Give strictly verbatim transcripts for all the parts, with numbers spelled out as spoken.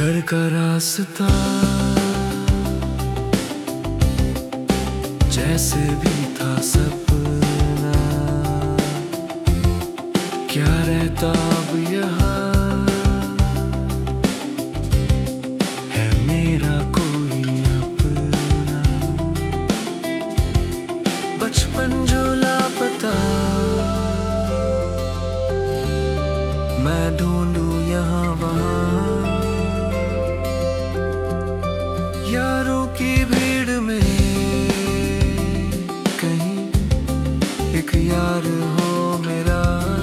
घर का रास्ता जैसे भी था सपना, क्या रहता अब यहाँ है मेरा कोई अपना। बचपन जो लापता मैं ढूंढूं यहाँ वहाँ, यारों की भीड़ में कहीं एक यार हो मेरा।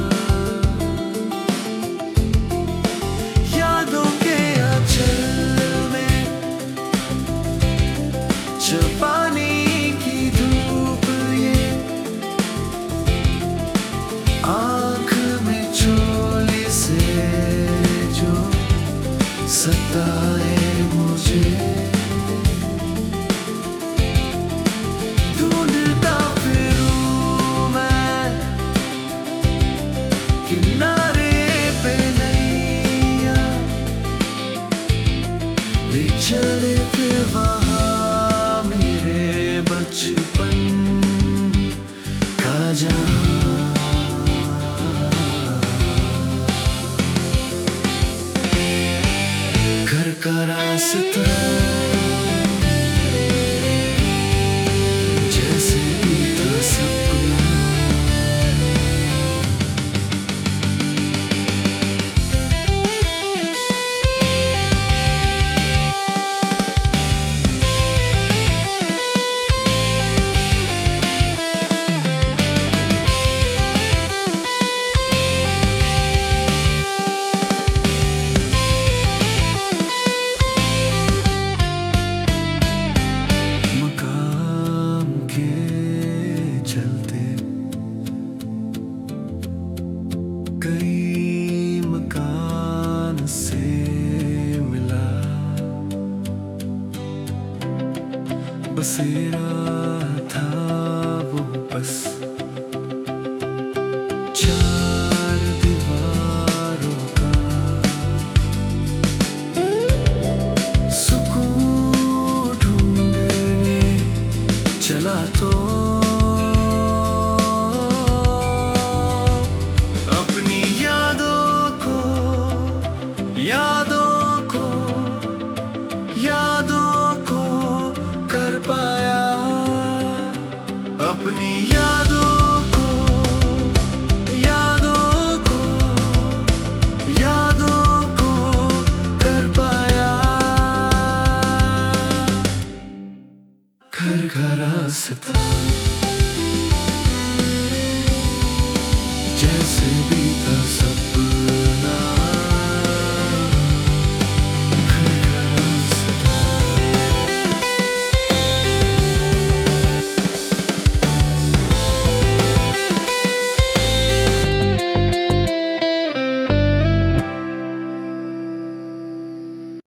यादों के आंचल में छुपाने की धूप, ये आँख में चोली से जो सताए मुझे। चले फिर वहाँ मेरे बचपन का जहाँ, घर का रास्ता जैसे बीता सपना। कई मकान से मिला बसेरा था वो बस, चार दीवारों का सुकून ढूंढने चला तो यादों को यादों को कर पाया, अपनी यादों को यादों को यादों को कर पाया। घर का रास्ता